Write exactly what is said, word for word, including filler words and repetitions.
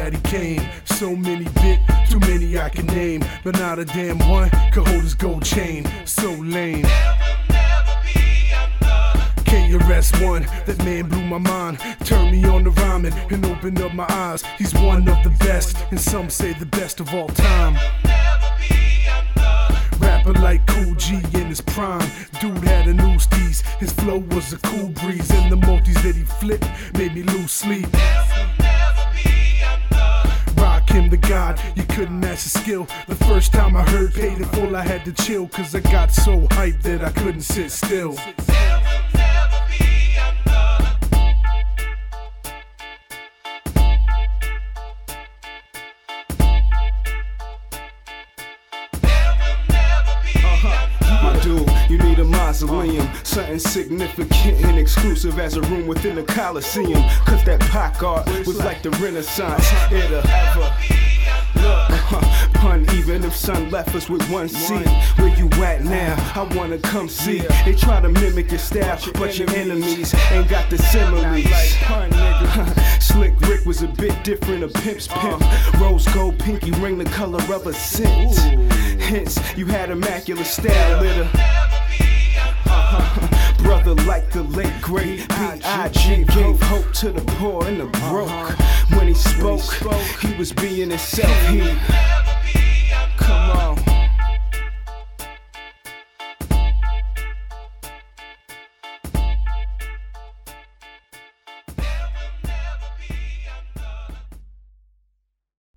that he came. So many bit, too many I can name, but not a damn one could hold his gold chain. So lame. K R S One, that man blew my mind. Turned me on to rhyming and opened up my eyes. He's one of the best, and some say the best of all time. Rapper like Cool G in his prime. Dude had a new steez, his flow was a cool breeze, and the multis that he flipped made me lose sleep. Rock him the god, you couldn't match his skill. The first time I heard Paid in Full, I had to chill, cause I got so hyped that I couldn't sit still. You need a mausoleum, something significant and exclusive as a room within a coliseum. Cause that Pac art was like the Renaissance. It'll ever look uh-huh. Pun, even if son left us with one seat. Where you at now? I wanna come see. They try to mimic your style, but your enemies ain't got the similes. Slick Rick was a bit different, a pimp's pimp. Rose gold pinky ring, the color of a scent. Hence, you had immaculate style, little uh-huh. Brother like the late great B I G gave hope to the poor and the broke. When he spoke, he was being himself. He, come on.